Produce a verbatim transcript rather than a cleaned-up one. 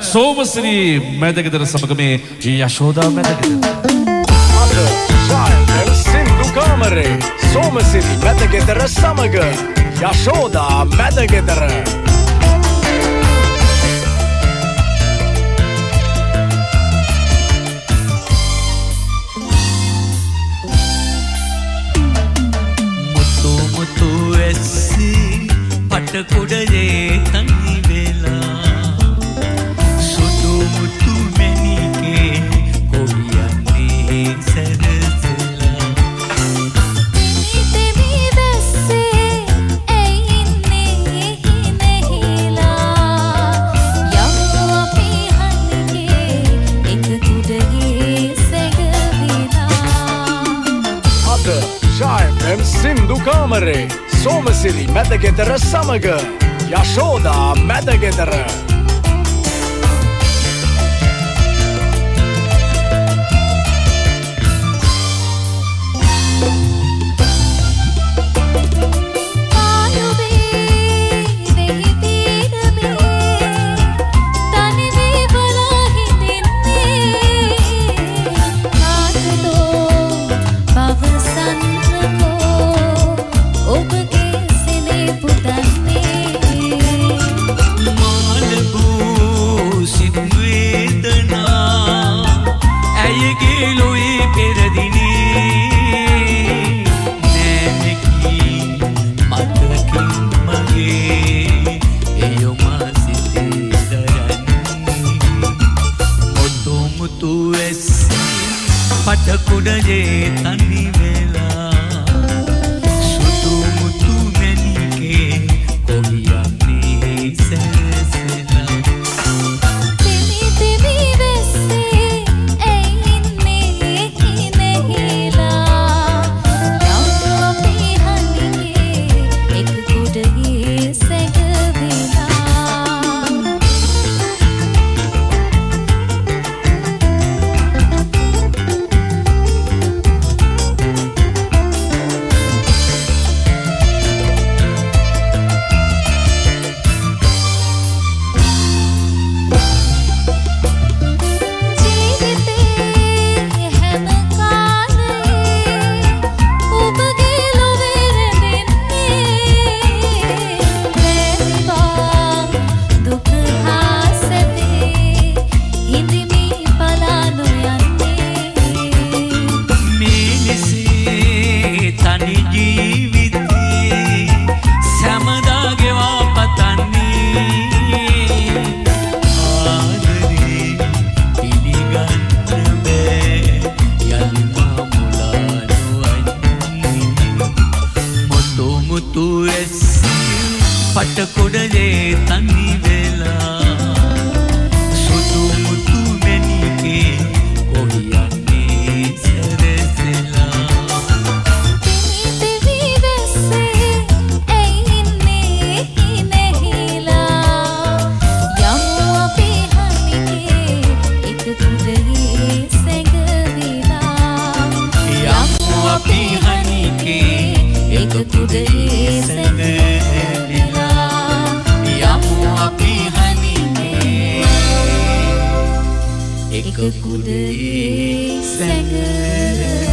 සෝමසිරි මැදගෙදර සමග මේ යශෝදා මැදගෙදර. අද ජයන්තන් සින්දු කාමරේ සෝමසිරි මැදගෙදර සමග යශෝදා මැදගෙදර. පටකොඩේ තනි වෙලා සුදු මුතු මැණිකේ කොවියන්නේ සැරසලා දෙමි දැස්සේ ඇයින්නේ හිනෙහිලා යම් අපි හනිගේ එක කුඩේ සැගවිලා. අද ජයන්තන් සින්දු කාමරේ සෝමසිරි මැදගෙදර සමග යශෝදා මැදගෙදර. පටකොඩේ තනි වෙලා සුදු මුතු මැණිකේ කොවියන්නේ සැරසලා දෙමි දෙමි දැස්සේ ඇයින්නේ හිනෙහිලා යම් අපි හනිගේ එක කුඩේ සැගවිලා. පටකොඩේ තනි වෙලා සුදු මුතු මැණිකේ කොවියන්නේ සැරසලා දෙමි දැස්සේ ඇයින්නේ හිනෙහිලා යම් අපි හනිගේ එක කුඩේ සැගවිලා. යම් අපි හනිගේ එක කුඩේ සැරසලා අපි හනිගේ එක කුඩේ සැඟ